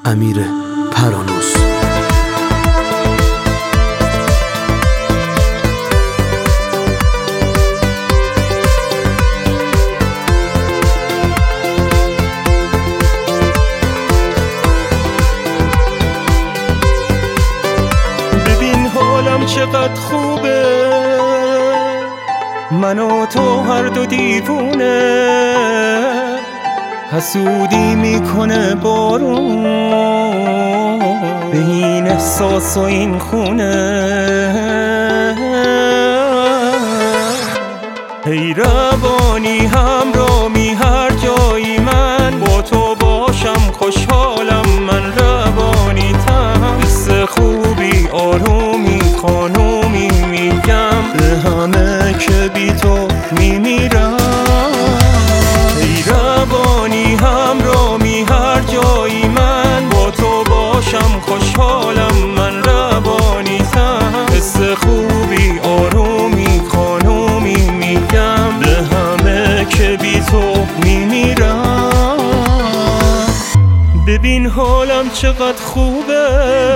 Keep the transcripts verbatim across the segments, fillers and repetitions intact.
امیر پرانوس. ببین حالم چقدر خوبه، من و تو هر دو دیوونه، حسودی میکنه بارون به این احساس و این خونه. ای روانی همرامی هر جایی من با تو باشم خوشحالم، من روانی تم حس خوبی آرومی خانومی میگم به همه که بی تو میمیرم. ای روانی همرامی هر جایی من با تو باشم خوشحالم، من روانی تم حس خوبی آرومی خانومی میگم به همه که بی تو میمیرم. ببین حالم چقدر خوبه،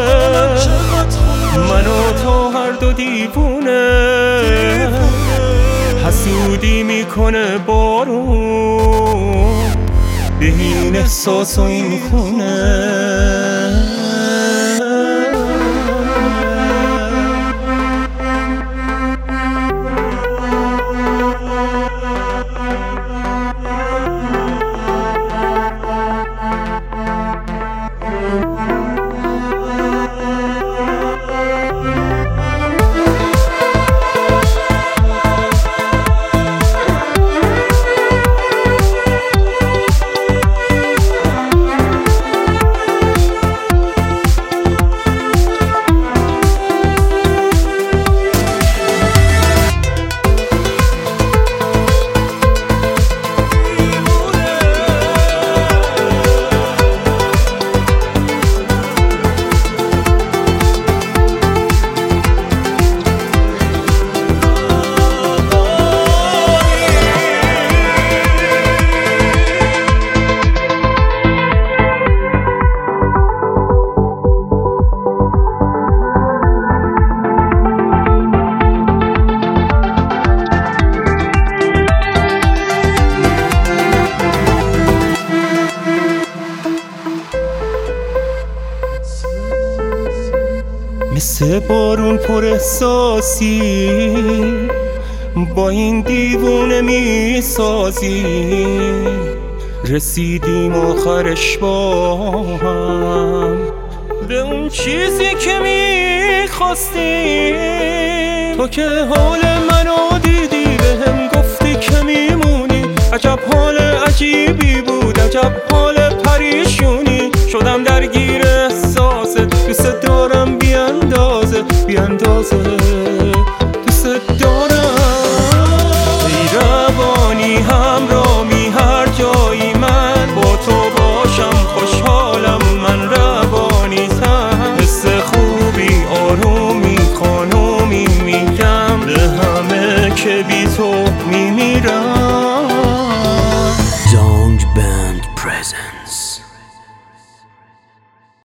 من و تو هر دو دیوونه، حسودی میکنه بارون به این احساس و این خونه. مثل بارون پر احساسی با این دیوونه می سازی، رسیدیم آخرش با هم به اون چیزی که می خواستیم. تو که حال منو دیدی بهم گفتی که میمونی، عجب حال عجیبی بود، عجب حال پریشونی. شدم درگیر احساست، دوست دارم بی اندازه بی اندازه